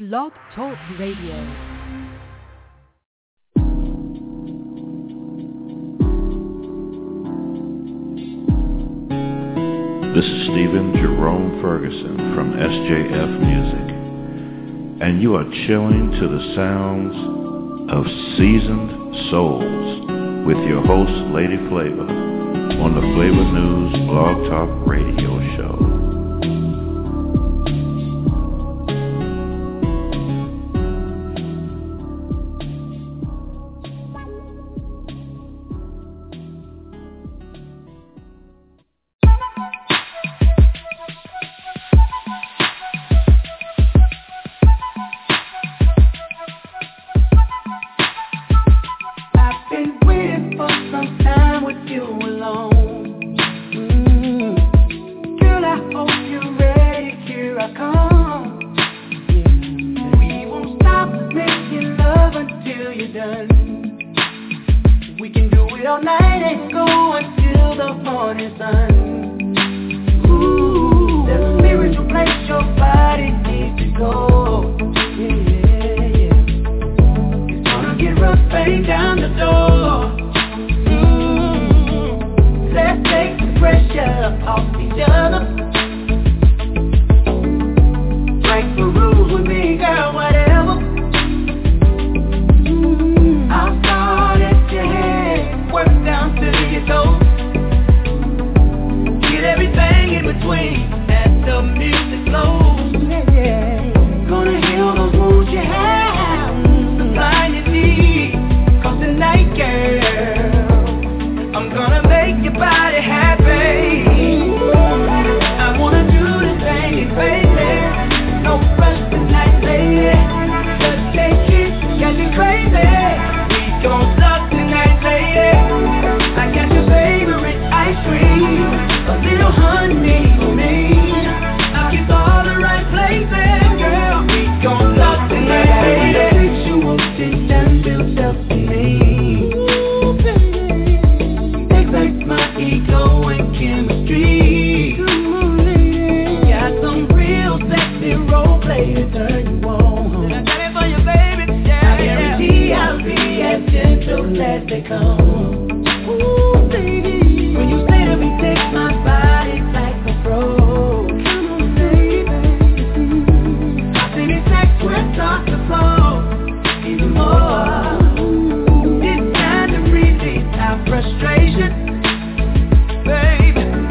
Blog Talk Radio. This is Stephen Jerome Ferguson from SJF Music, and you are chilling to the sounds of Seasoned Souls with your host, Lady Flavor, on the Flavor News Blog Talk Radio Show.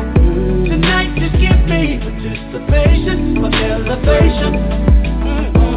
Participation for elevation.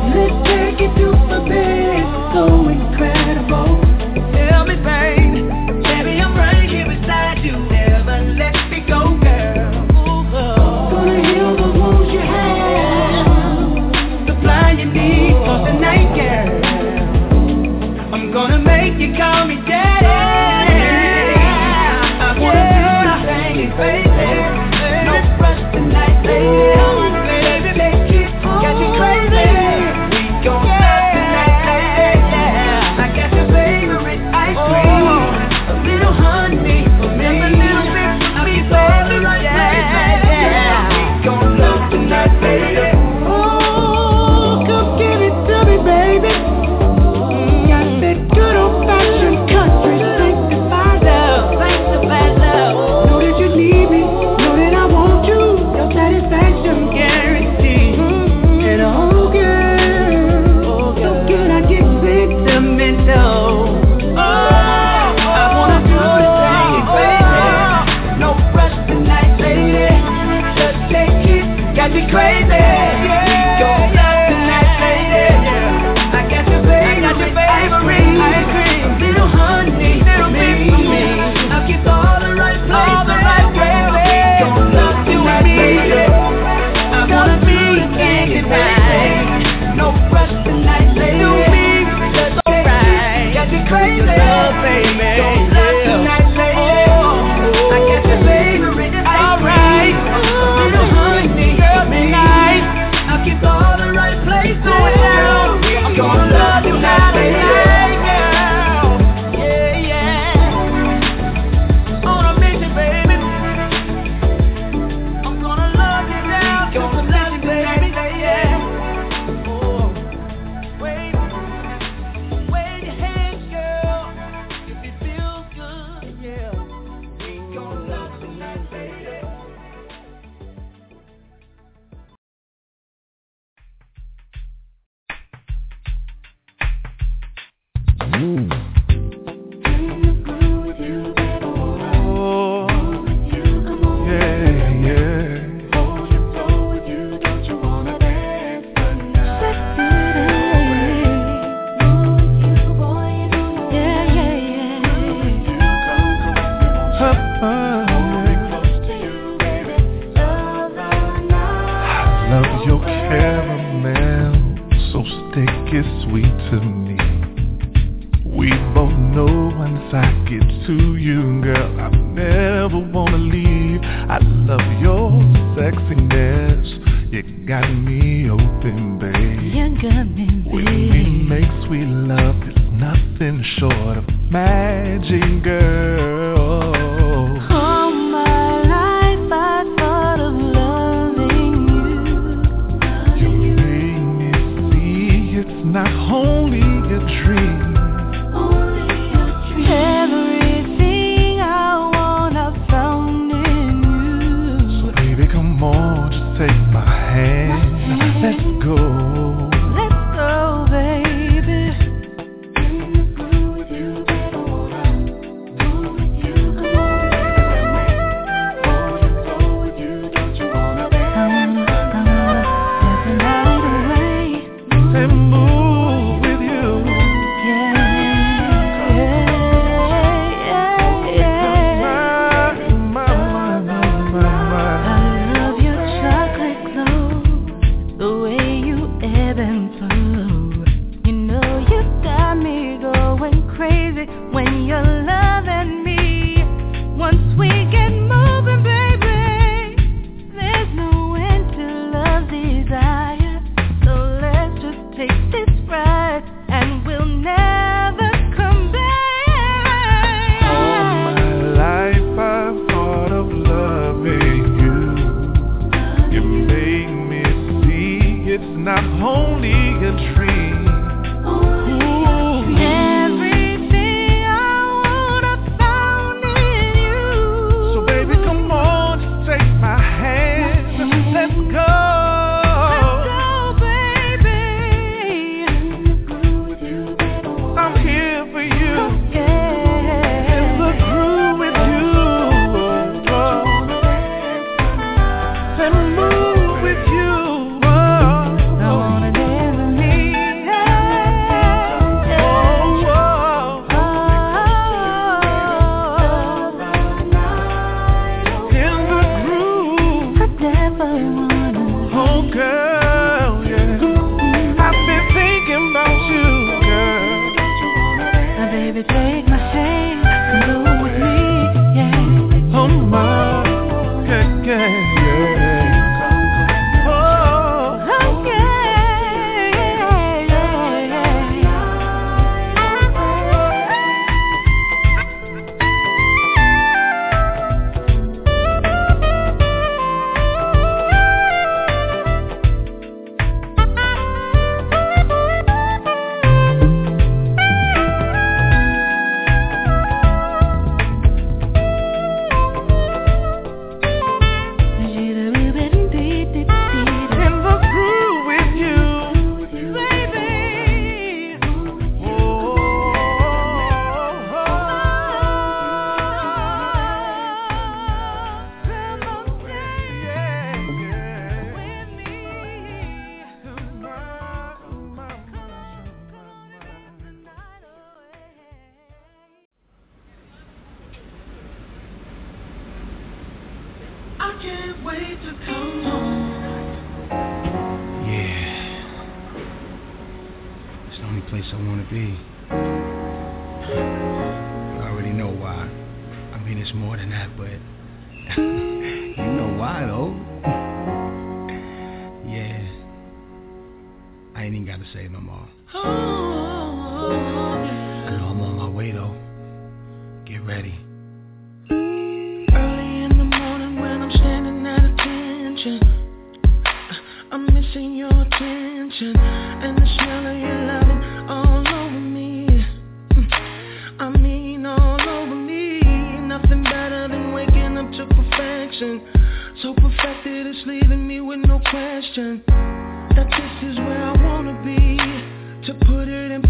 That this is where I wanna be. To put it in perspective,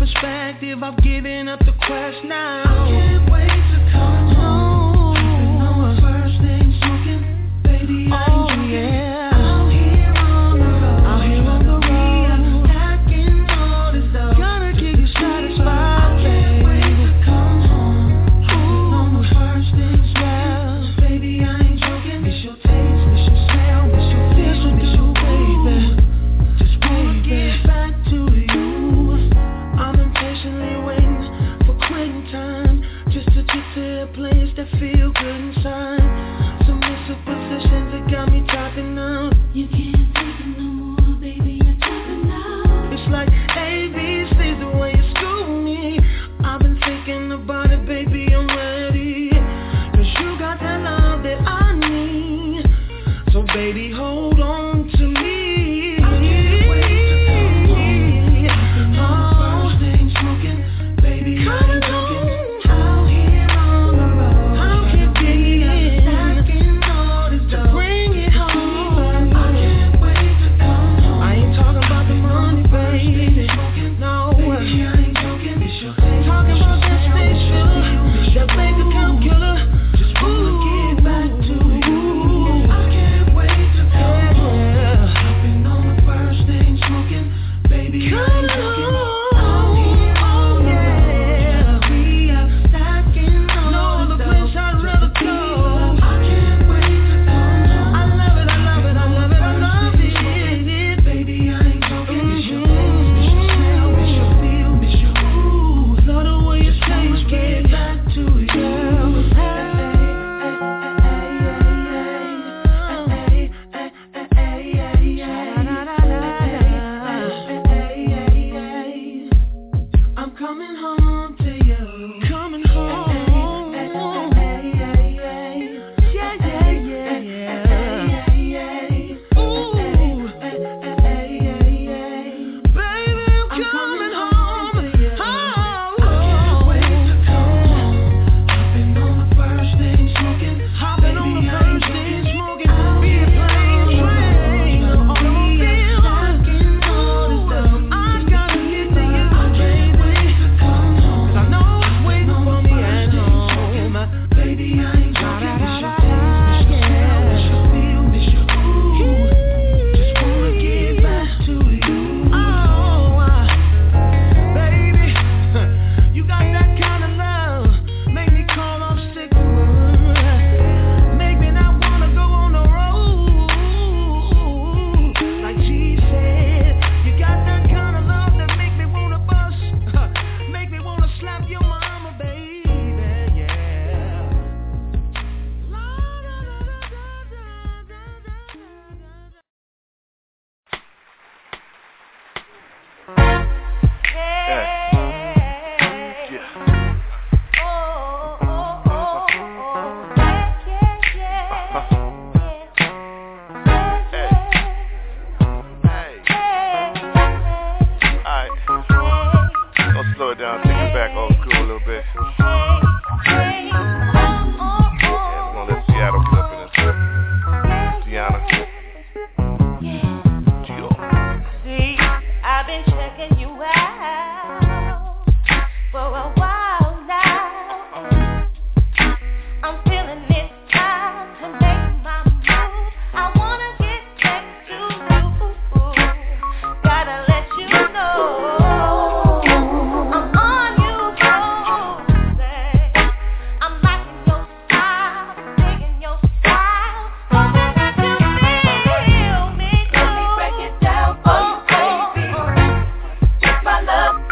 active, I've given up the quest now. I can't wait to come home. On the first thing smoking, baby, I'm joking. Out here on the road, stacking all this dough. Gotta keep you satisfied, baby. I can't wait to come home. On the first thing smoking, baby, I ain't joking. Miss your taste, miss your smell, miss your feel, miss your baby. Just wanna get back to you. I'm impatiently waiting for quitting time, just to get to a place that feel good inside. Submissive positions that got me tapping out. You can't take it no more, baby, you're tapping out. It's like ABC's the way you school me. I've been thinking about it, baby, I'm ready. Cause you got that love that I need. So baby, hold on to me. I can't wait to come home. On the first thing smoking, baby, I ain't joking. Out here on the road, I'll keep getting stacking all this dough. Bring it home. I can't wait to come home. I ain't talking about the money, baby. No, baby, I ain't joking. Talking about that station, that bank account killer. Just wanna get back to you. I can't wait to come home. Hopping on the first thing smoking, baby, I ain't joking. Out here on the road, we are stacking all the place I'd rather go. I can't wait to come home. I love it, I love it, I love it, I love it. Baby, I ain't joking. Miss your taste, miss your smell, miss your feel, miss your ooh. Love the way you taste, get back to you. I'm coming home to you. Coming home. Yeah, yeah, yeah. Ooh. Baby, I'm coming home to you. I can't wait to come home. Hopping on the first thing smoking. Hopping on the first thing smoking. Be a plane, train, automobile. Stacking all this dough. I gotta get to you, baby. I know it's waiting for me at home. Baby, I ain't joking. Miss your taste, miss your smell, miss your feel, miss your ooh. Just wanna get back to you. Oh, baby, you got that kind of love. Make me call off sick. Make me not wanna go on the road. Like G said, you got that kind of love that make me wanna bust. Make me wanna slap your mama, baby, yeah. La, la, la, la, la, la, Alright, gonna slow it down, take it back old school a little bit. Yeah, we're gonna let Seattle clip in this clip. Deanna. Gio. See, I've been checking you out for a while now. I'm feeling it's time to make my move. I wanna get back to you. Gotta let you know I'm on you, baby. I'm liking your style, digging your style. Don't let you feel me. Let me break it down for you, baby. It's my love.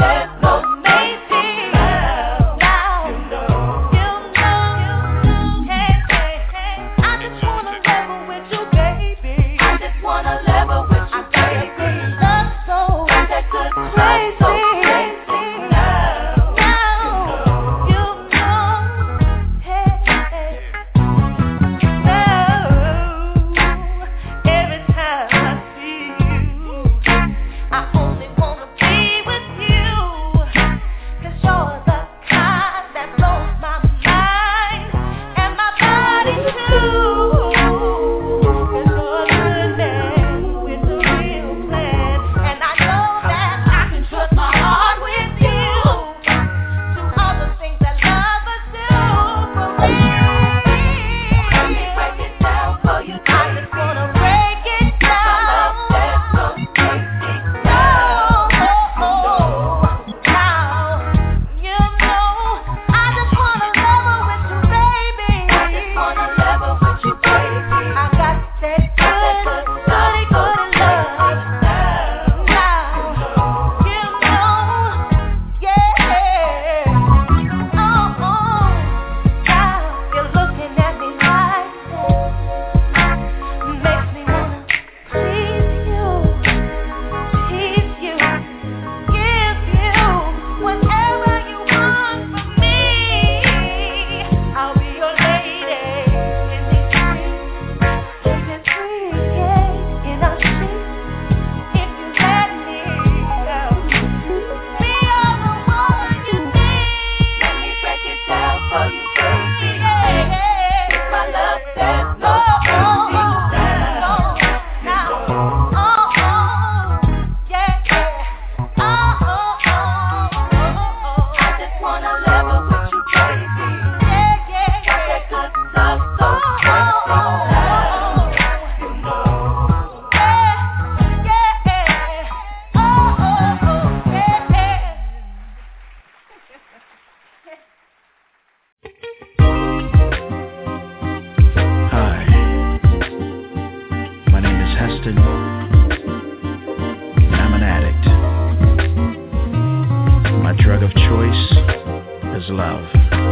is love.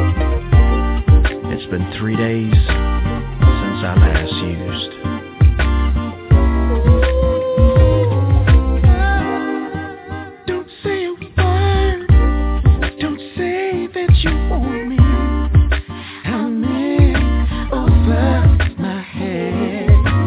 It's been 3 days since I last used. Don't say a word. Don't say that you want me. I'm in over my head.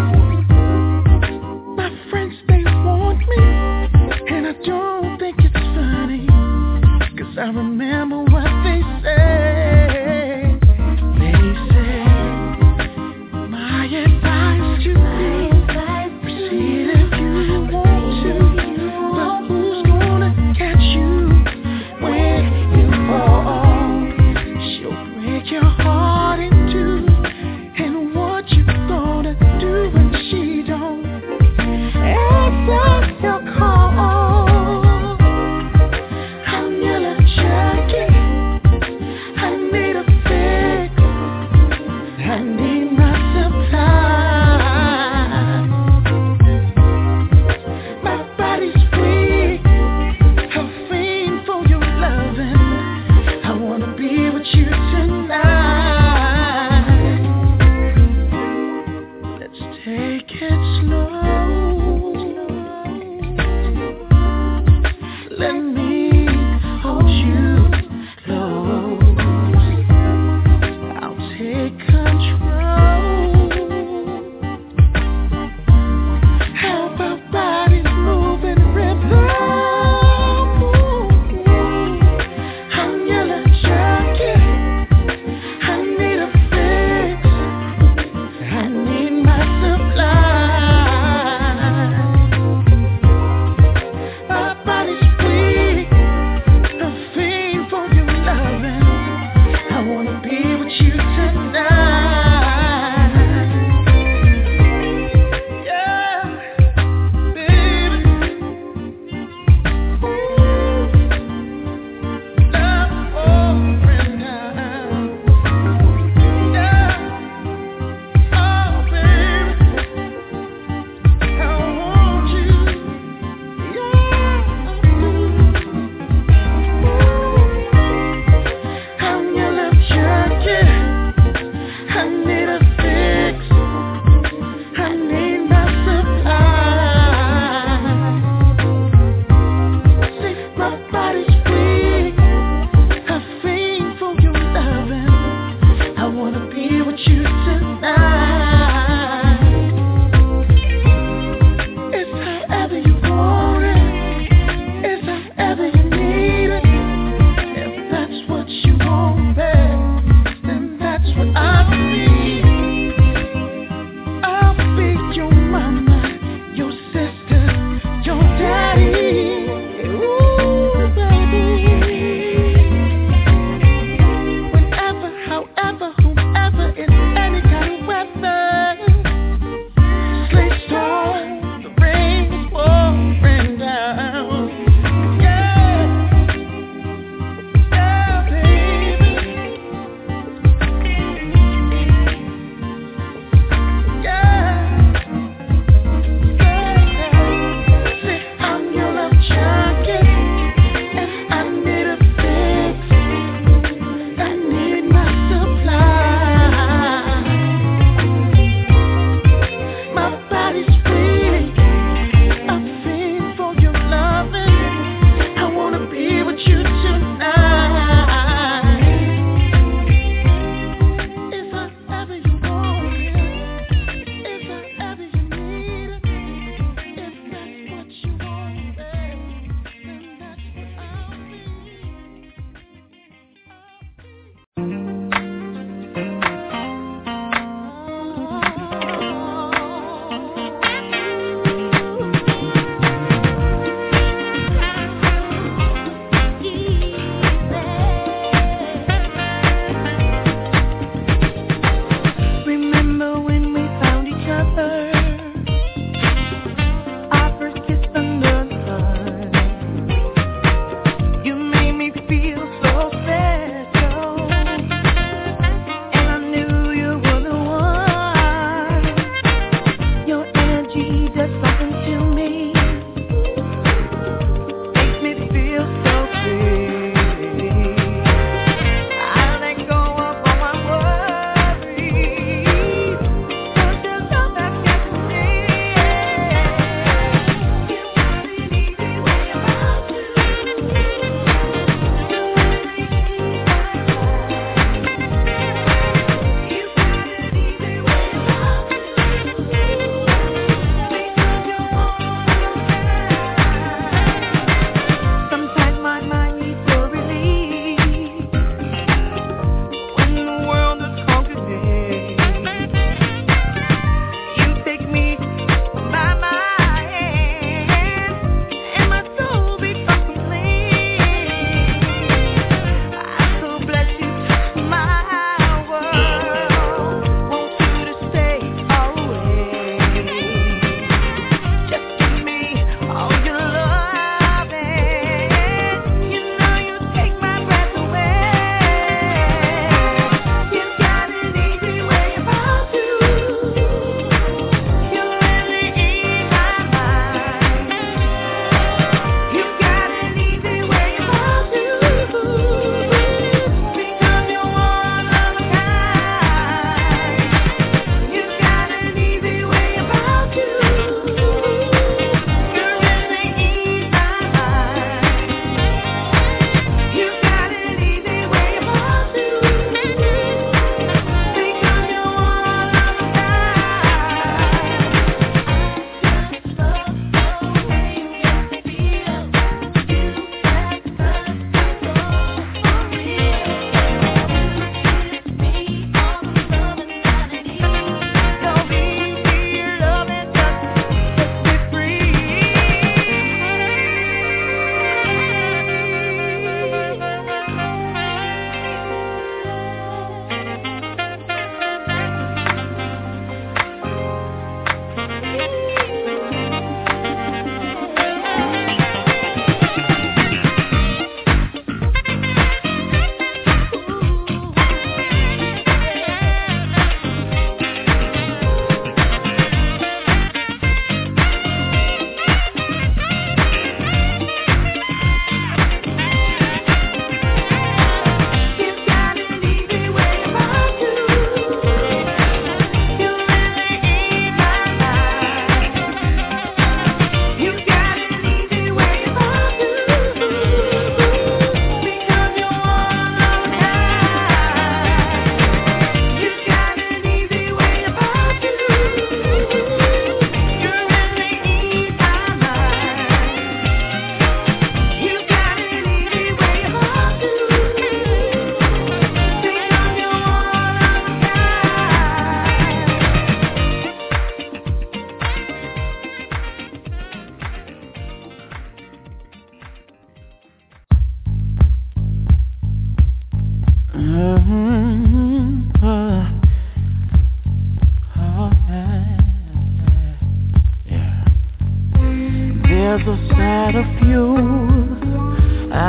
My friends, they want me, and I don't think it's funny, 'cause I remember what they say. They say my advice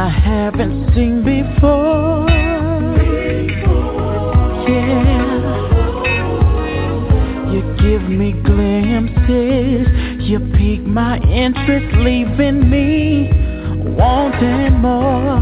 I haven't seen before. Yeah, you give me glimpses, you pique my interest, leaving me wanting more.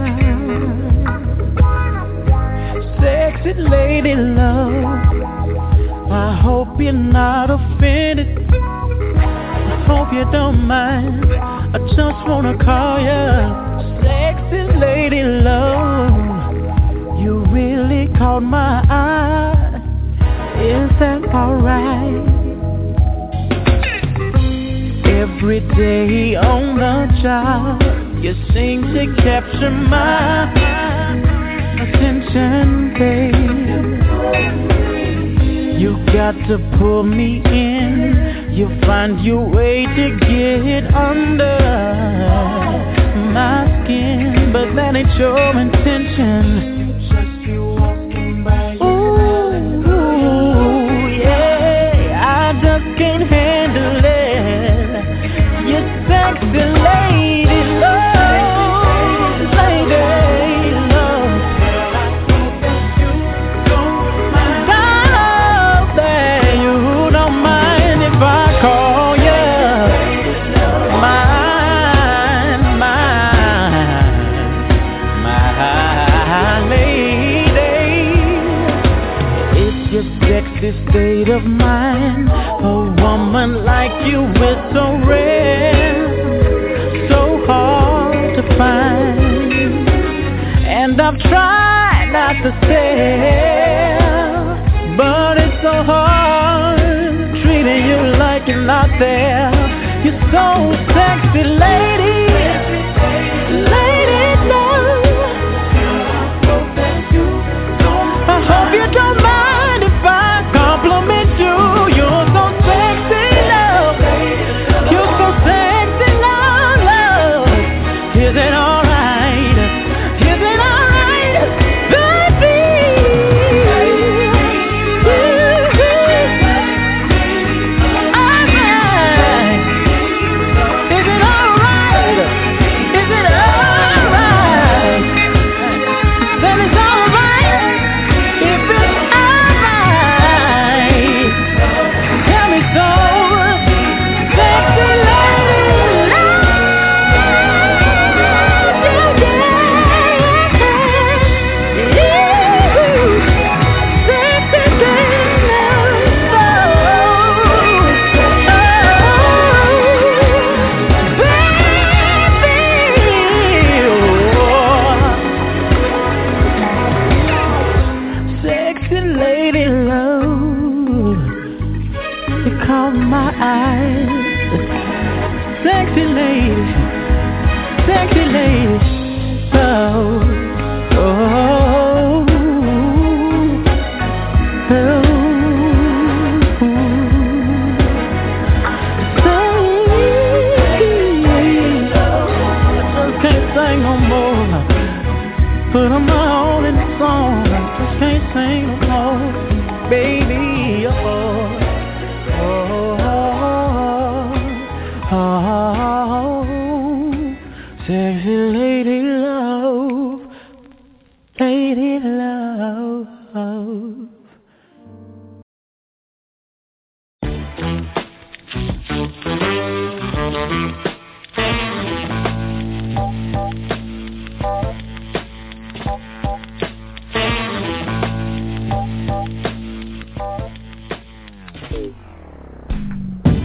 Sexy lady love, I hope you're not offended, I hope you don't mind, I just wanna call you sexy lady love. You really caught my eye, is that alright? Every day on the job, you seem to capture my attention, babe. You got to pull me in, you find your way to get under my skin, but that ain't your intention. Ooh, yeah, I just can't handle it. You sexy lady love, lady love. I hope that you don't mind if I call you your sexy state of mind. A woman like you is so rare, so hard to find. And I've tried not to stare, but it's so hard treating you like you're not there. You're so sexy, lady, lady love. I hope you don't mind if I compliment you. You're so sexy, love. You're so sexy, love, love. Is it alright? Is it alright, baby? Alright. Is it alright? Is it alright? Then it's alright. If it's alright, tell me so. Sexy lady love, yeah, sexy lady sexy lady love, you caught my eyes. Sexy lady love. Oh, I just can't sing no more. Put them all in the song. I just can't sing no more, baby. Sexy lady love, lady love.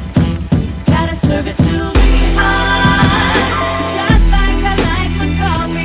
Gotta serve it to me hot, just like I like my coffee.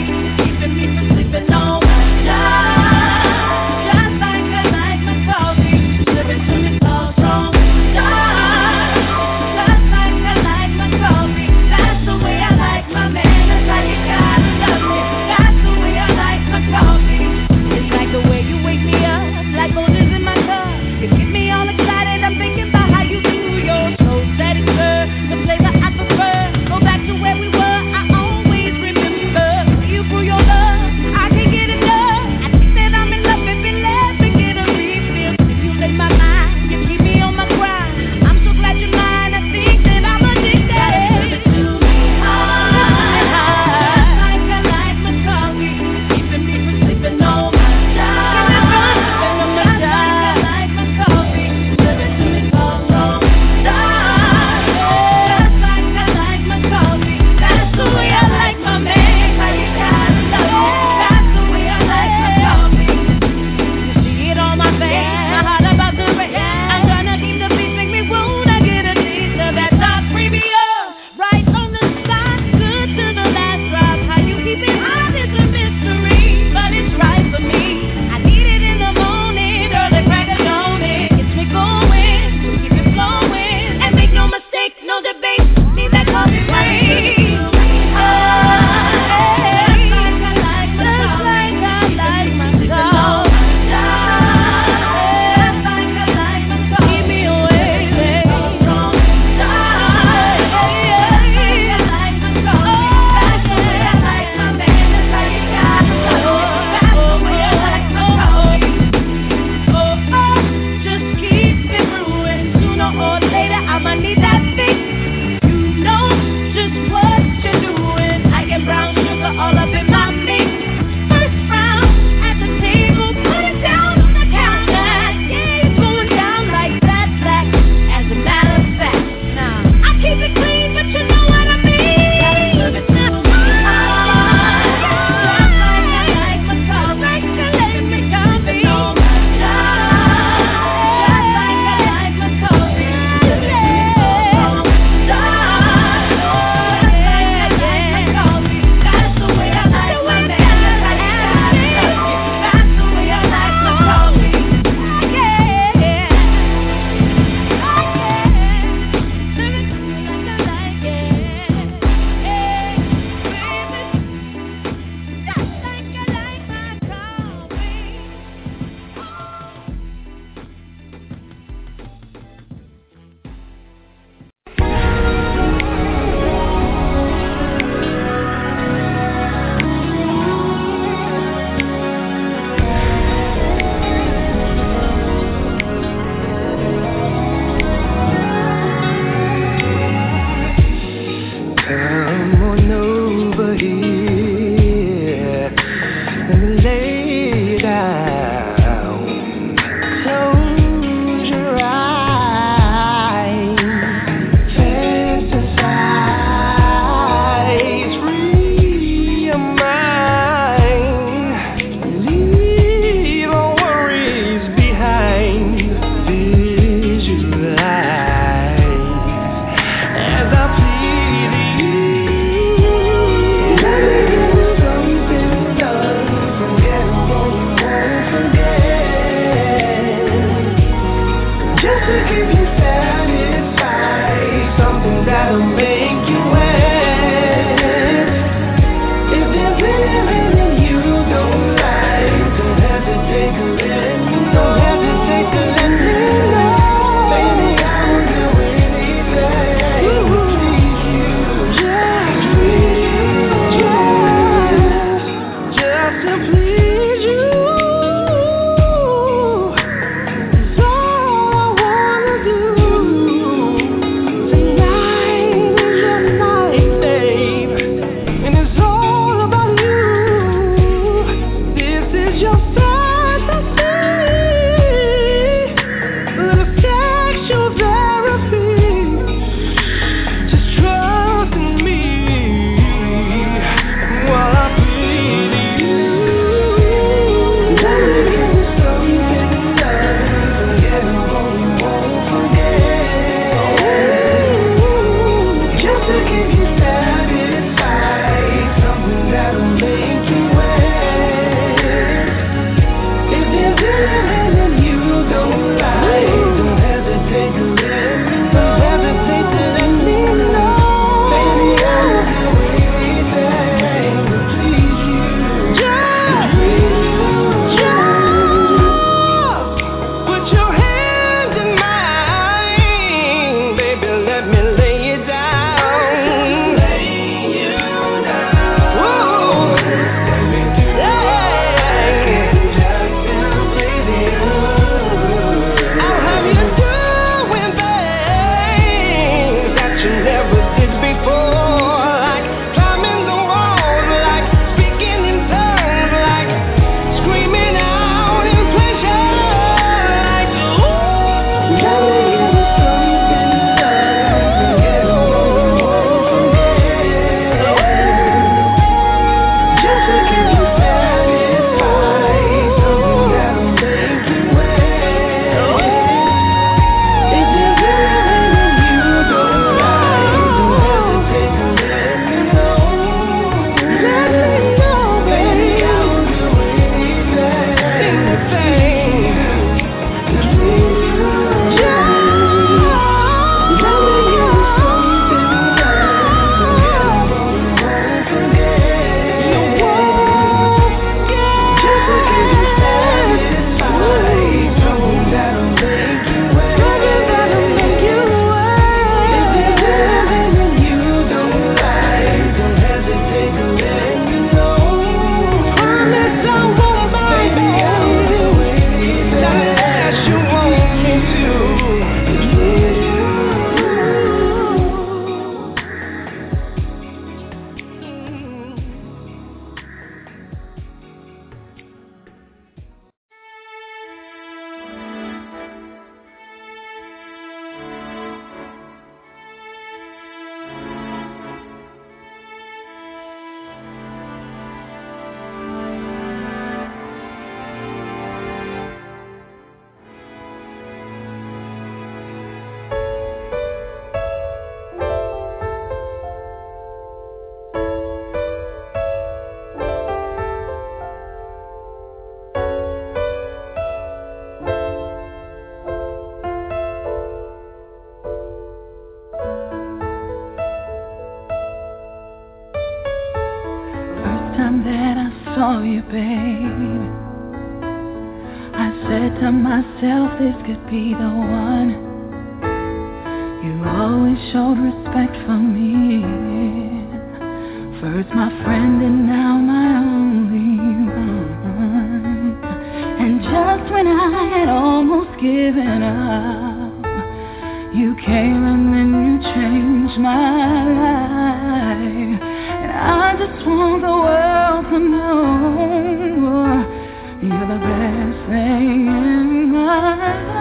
saw you, babe, I said to myself, this could be the one. You always showed respect for me. First my friend and now my only one. And just when I had almost given up, you came and then you changed my life. And I just want the world to know you're the best thing in my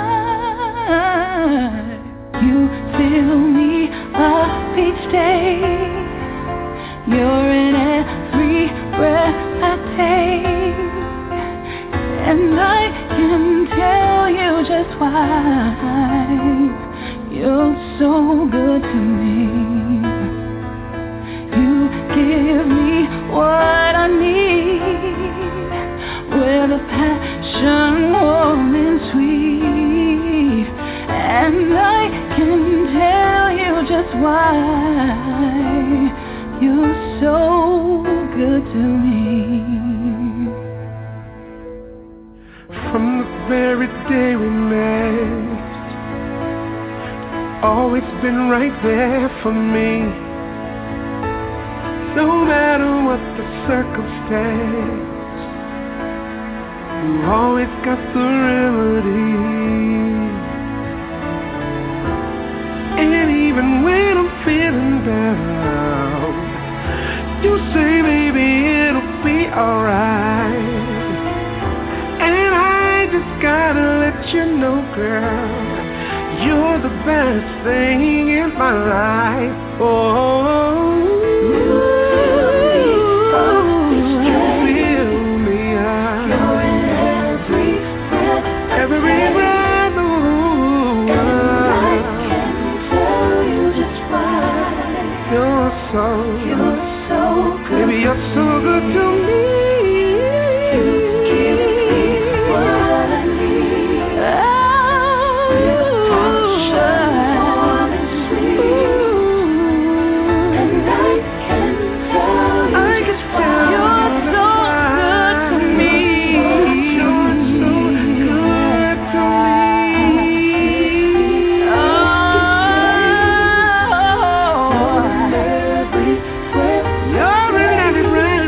life. You fill me up each day. You're in every breath I take. And I can tell you just why you're so good to me. You give me what I need, with a passion warm and sweet. And I can tell you just why you're so good to me. From the very day we met, always been right there for me. No matter what the circumstance, you always got the remedy. And even when I'm feeling down, you say, baby, it'll be alright. And I just gotta let you know, girl, you're the best thing in my life. Oh, fill me up. You're in every breath. Every breath. Ooh, and I can tell you just why. You're so good. Baby, you're so good to me. You give me what I need. Warm and sweet. And I can tell you just why. You're so good to me. You're so good to me. Oh, every breath. You're in every breath.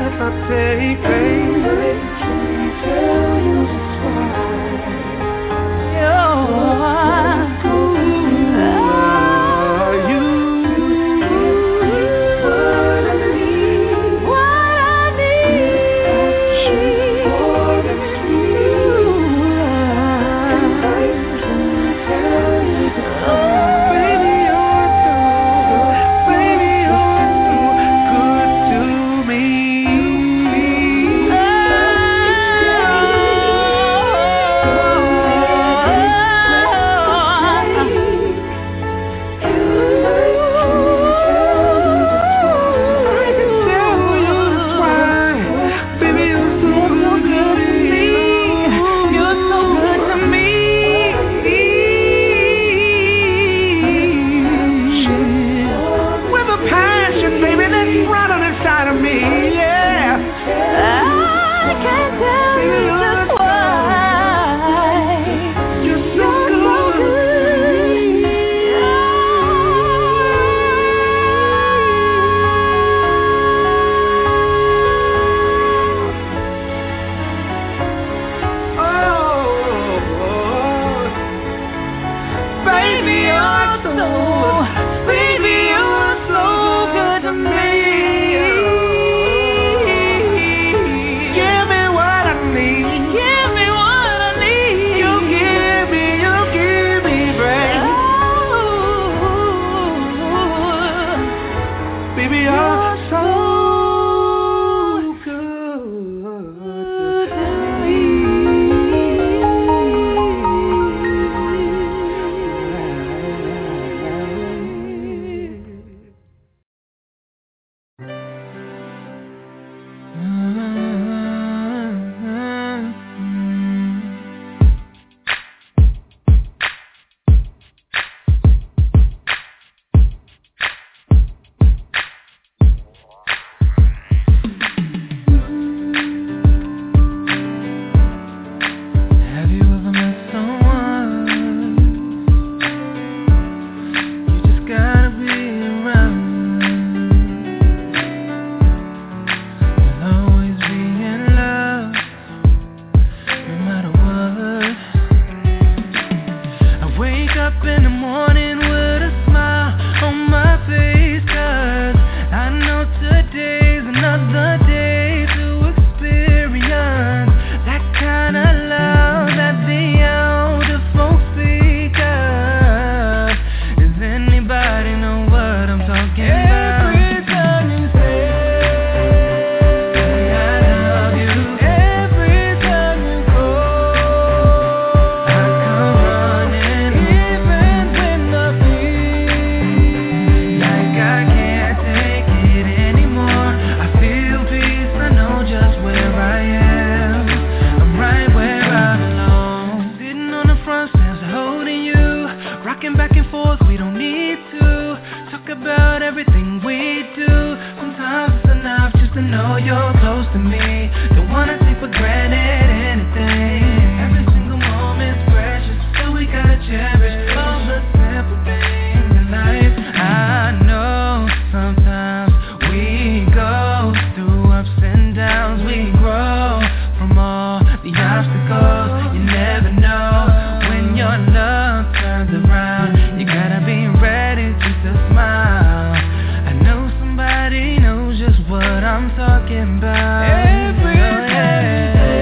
you're close to me. Don't wanna take for granted anything. Every single moment's precious, so we gotta cherish all the simple things in life. I know sometimes we go through ups and downs. We grow from all the obstacles. You never know when your love turns around. You gotta be ready to smile. I know somebody knows just what I'm talking about. Every time you say,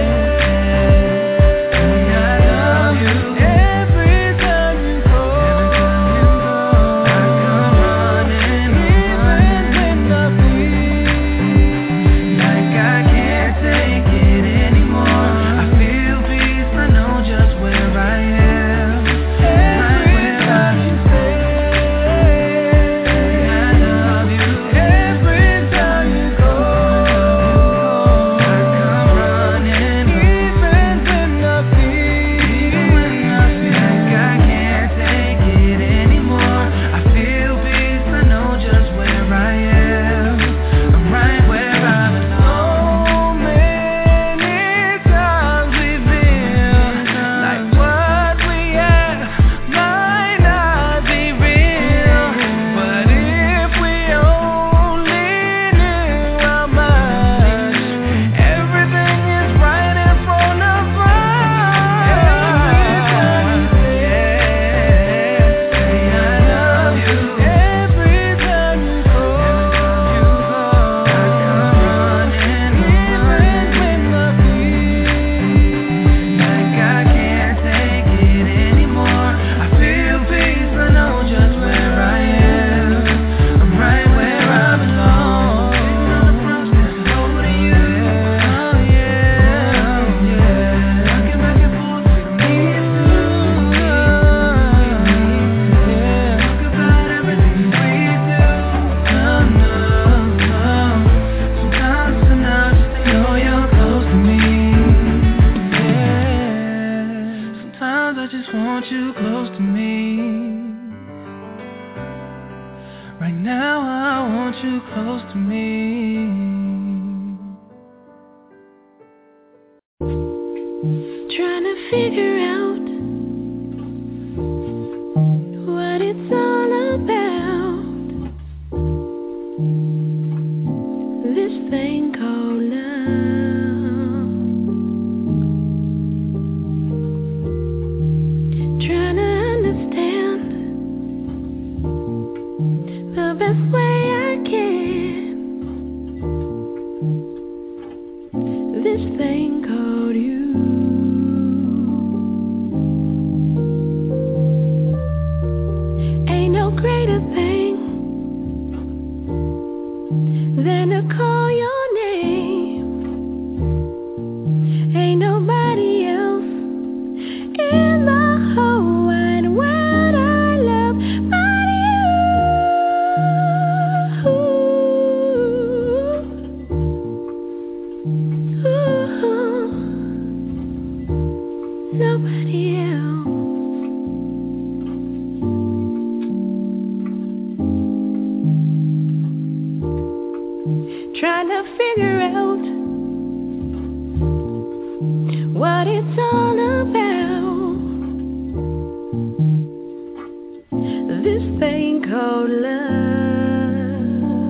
I love you. Every time you go, I come running, even when I feel like I can't take it anymore. I feel peace, I know just where I am. Every time you say, I love you. Every time you go, I come running, even when I feel like I can't take it anymore. I feel peace, I know just where I am. I'm right where I belong. So many times we feel like what we have might not be real, but if we only knew how much everything is right in front of us. Every time you say, I love you. Every time you go, I come running, even when I feel like I can't take it anymore. I feel peace, I know just where I am. I'm right where I belong. On the front steps, over to you. Oh yeah. Rocking back and forth with me too. Talk about everything we do. Sometimes it's enough just to know you're close to me. Sometimes I just want you close to me. Right now I want you close to me. Trying to figure out what it's all about. This thing called love. Trying to understand the best way I can. This thing called you. Ain't no greater thing than to call your name. Ain't nobody else in the whole wide world I love but you. Nobody else. Trying to figure out what it's all about. This thing called love.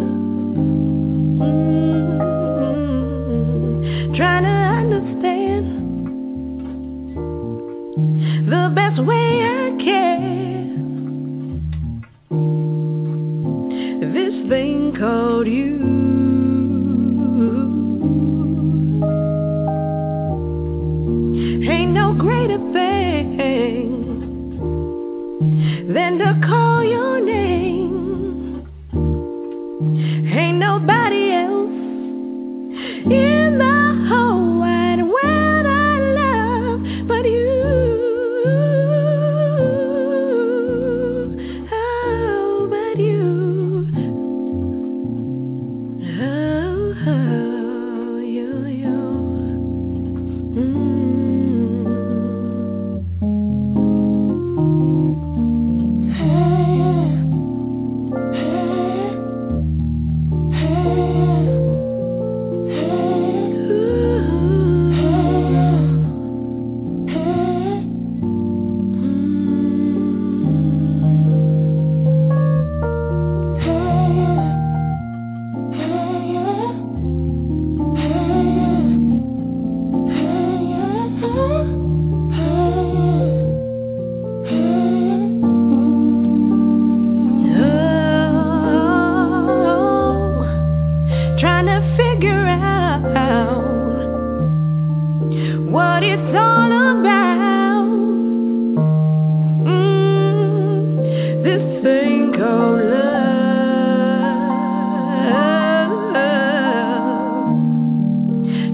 Trying to understand the best way I can. This thing called you. Ain't no greater thing than to call your name. Ain't nobody else in the whole wide world I love but you. Oh, but you. Oh, you. Hey.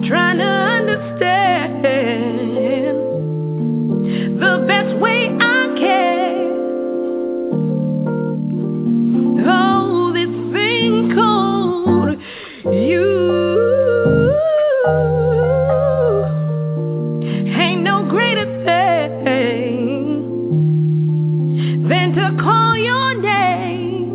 trying to understand the best way I can. Oh, this thing called you. Ain't no greater thing than to call your name.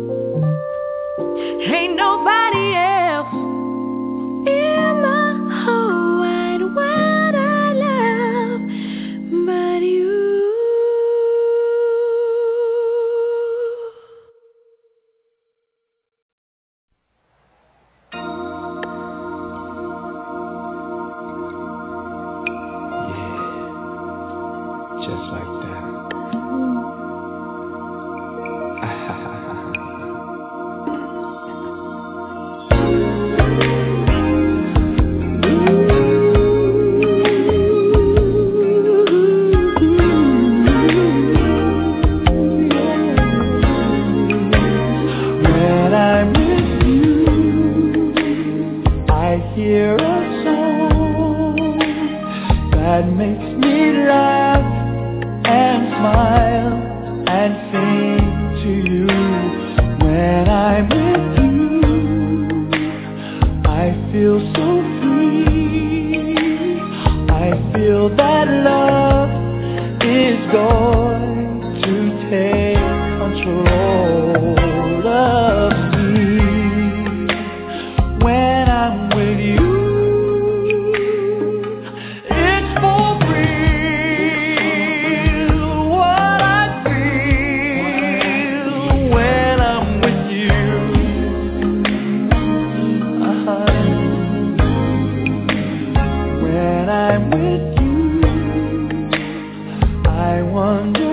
Ain't nobody else in the whole wide world I love but you. Just like that. When I'm with you, I hear a song that makes me laugh and smile and sing to you. When I'm with you, I feel so free. I feel that love is going to take control of me. When I'm with you, it's for real what I feel when I'm with you. When I'm with you, I wonder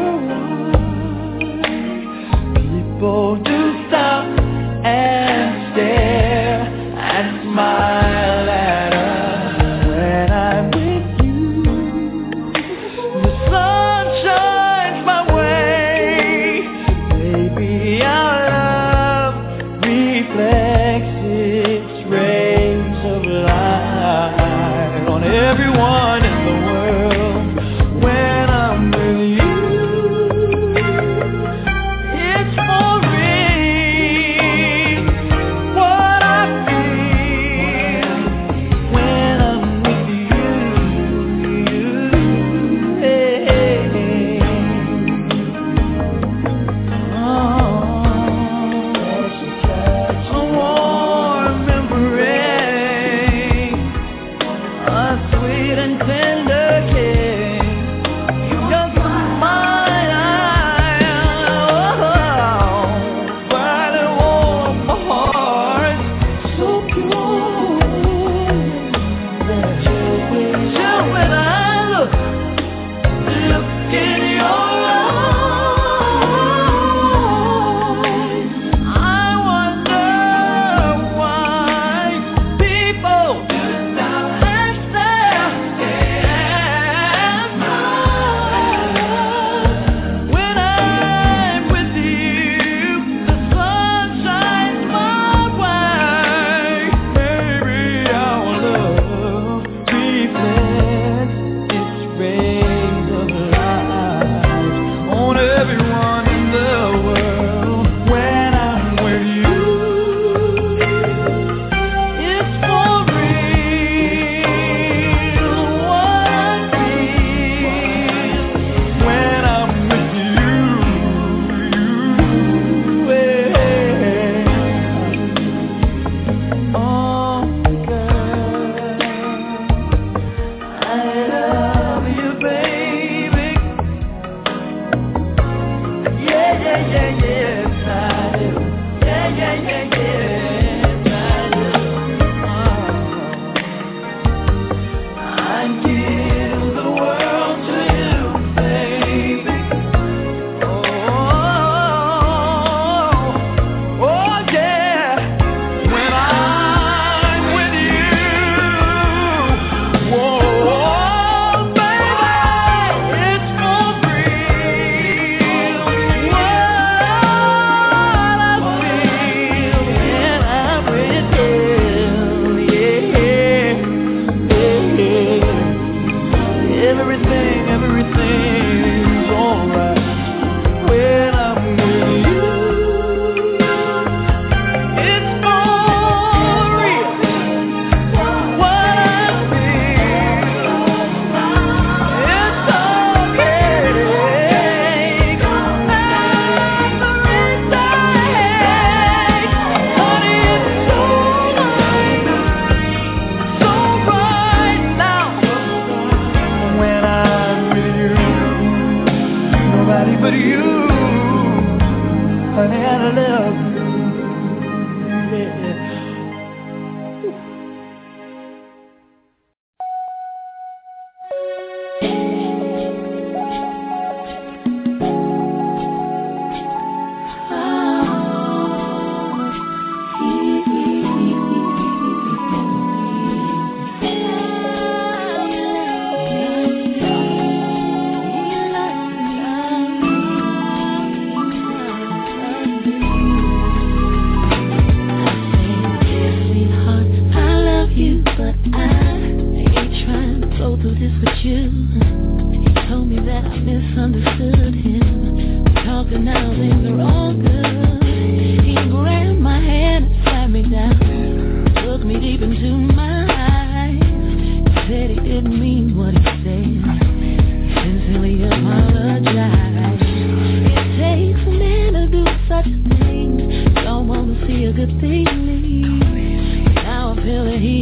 why people do stop and stare and smile at us. When I'm with you, the sun shines my way. Baby, our love reflects its rays of light on everyone in the world. When I'm with you, it's for real what I feel when I'm with you. A warm embrace, a sweet and tender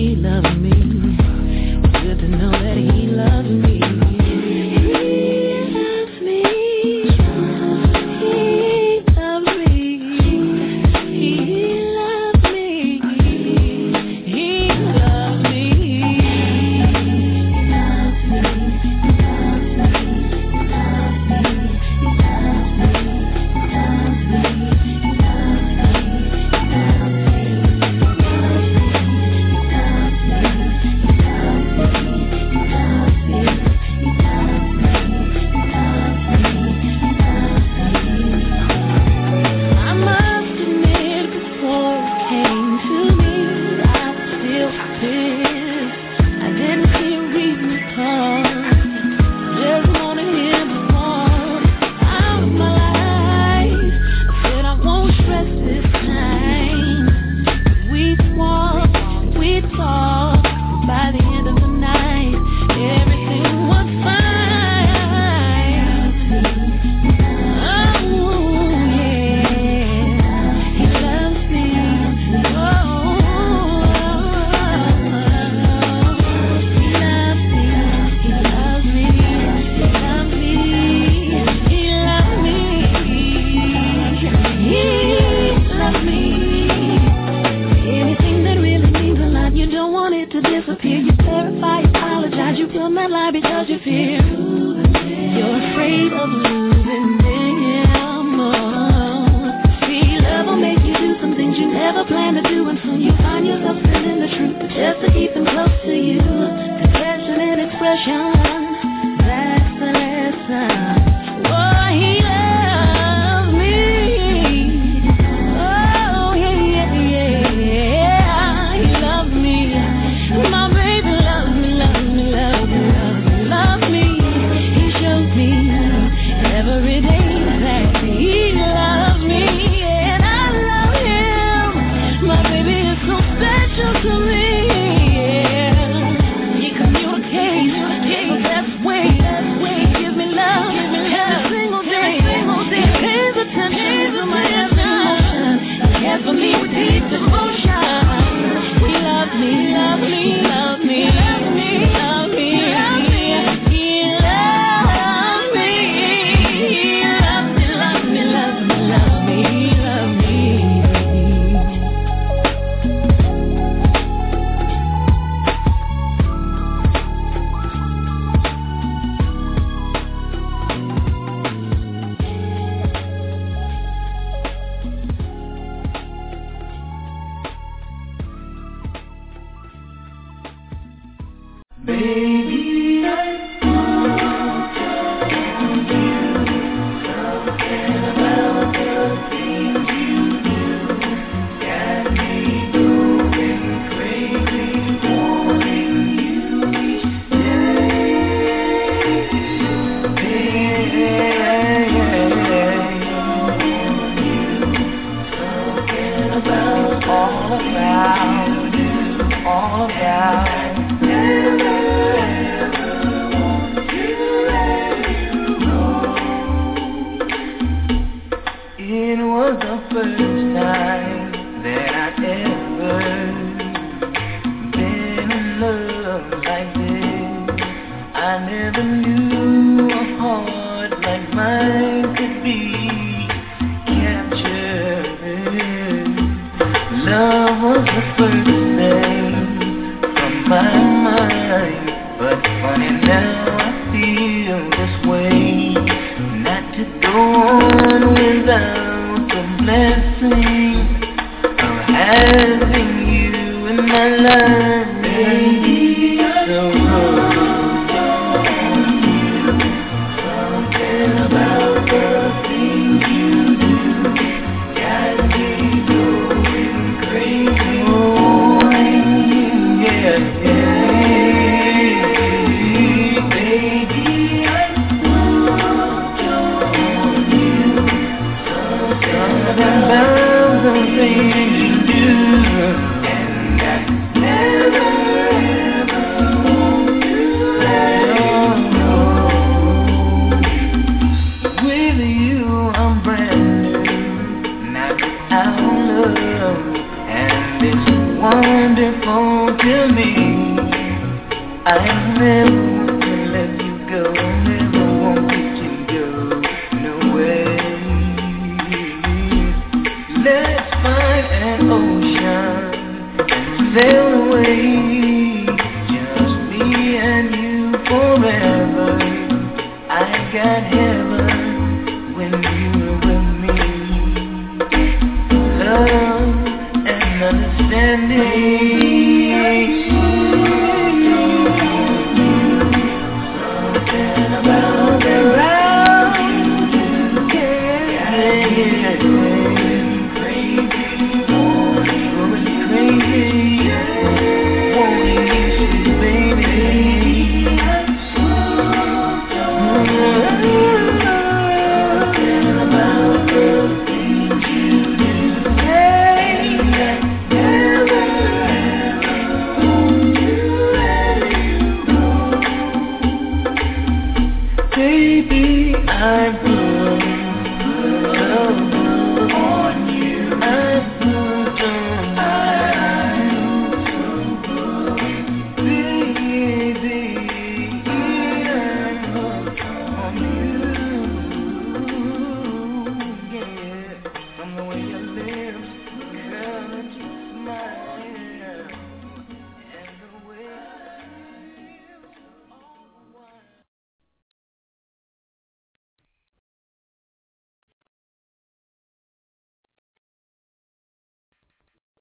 he loves me. Good to know that he loves me. Things you do, and I never I never want to let you go, never want you to go, no way. Let's find an ocean and sail away, just me and you forever. I got him.